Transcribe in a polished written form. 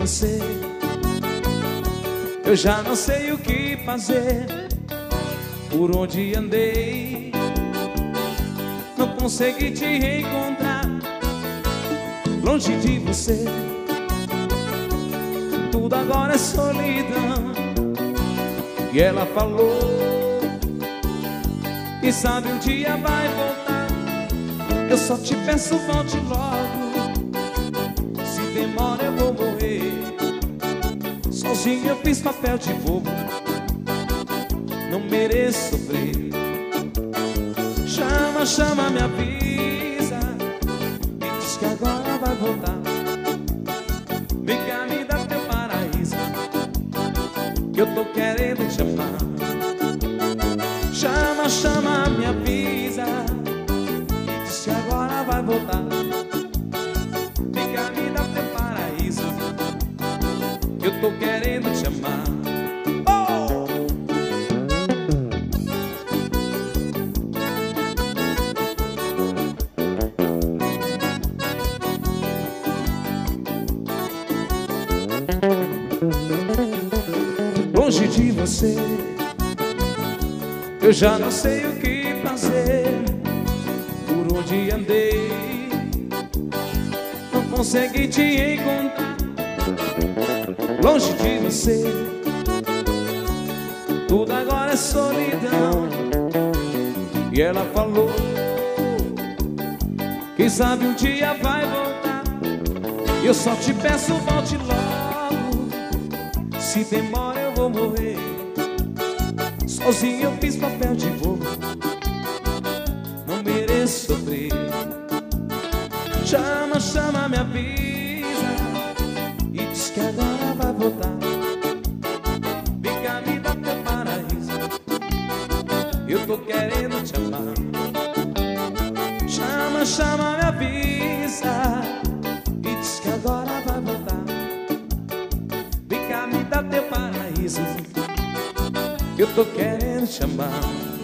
você, eu já não sei o que fazer. Por onde andei, não consegui te encontrar. Longe de você, tudo agora é solidão. E ela falou que sabe um dia vai voltar. Eu só te peço, volte logo. Se demora eu vou morrer. Sozinho eu fiz papel de bobo, não mereço sofrer. Chama, chama, me avisa, me diz que agora vai voltar. Vem cá, me dá teu paraíso, que eu tô querendo te amar. Chama, chama, me avisa, me diz que agora vai voltar. Vem cá, me dá teu paraíso, que eu tô querendo te amar. Longe de você, eu já não sei o que fazer. Por onde andei, não consegui te encontrar. Longe de você, tudo agora é solidão. E ela falou que sabe um dia vai voltar. Eu só te peço, volte logo. Se demora eu vou morrer. Sozinho eu fiz papel de bobo, não mereço sofrer. Chama, chama, me avisa, e diz que agora vai voltar. Vem cá, me dá teu paraíso, eu tô querendo te amar. Chama, chama, me avisa, e diz que agora vai voltar. Vem cá, me dá teu paraíso, eu tô querendo te amar.